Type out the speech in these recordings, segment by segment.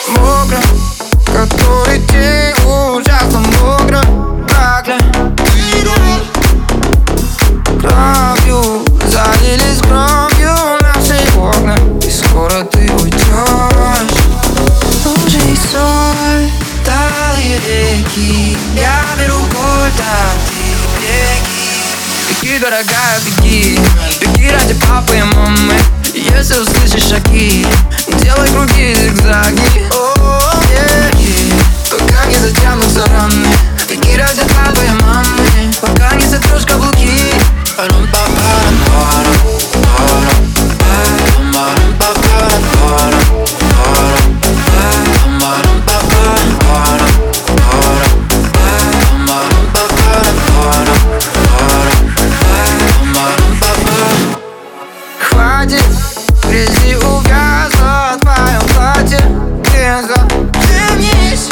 мокро, который ты ужасно мокро. Кровью залились кровью наши окна, и скоро ты уйдешь. Лужи и соль, талые реки, я беру кольт, а ты беги. Беги, дорогая, беги, беги ради папы и мамы. Если услышишь шаги, делай круги, зигзаги. Беги, пока не затянутся раны. Беги ради папы и мамы, пока не сотрешь каблуки. Хватит грязи, увязла в твоем платье. Вернись.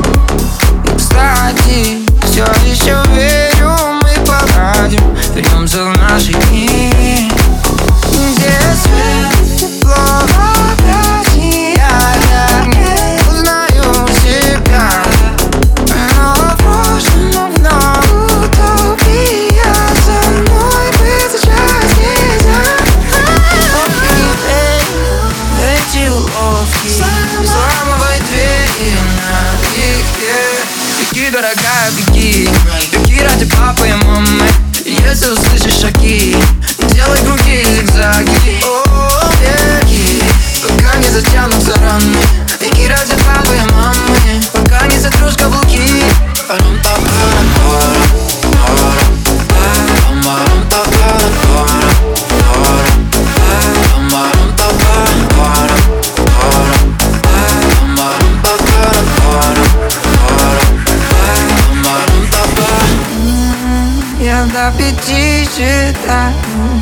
Кстати, все еще верю, мы поладим. Вернемся в наши дни, где свет, тепло, опять я не узнаю себя. Но в прошлом вновь утопия, со мной быть сейчас нельзя. Эти уловки, взламывай двери налегке. Беги, дорогая, беги, беги ради папы и мамы. Если услышишь шаги, делай круги, зигзаги. Беги, пока не затянутся раны. Беги ради папы и мамы, пока не сотрешь каблуки. Я до 5 считаю.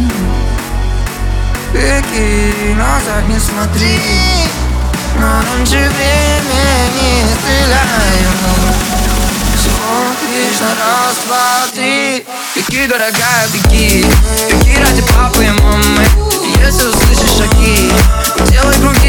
Беги, назад не смотри, но раньше времени стреляю. Смотришь на раз, два, три. Беги, дорогая, беги, беги ради папы и мамы. Если услышишь шаги, делай круги.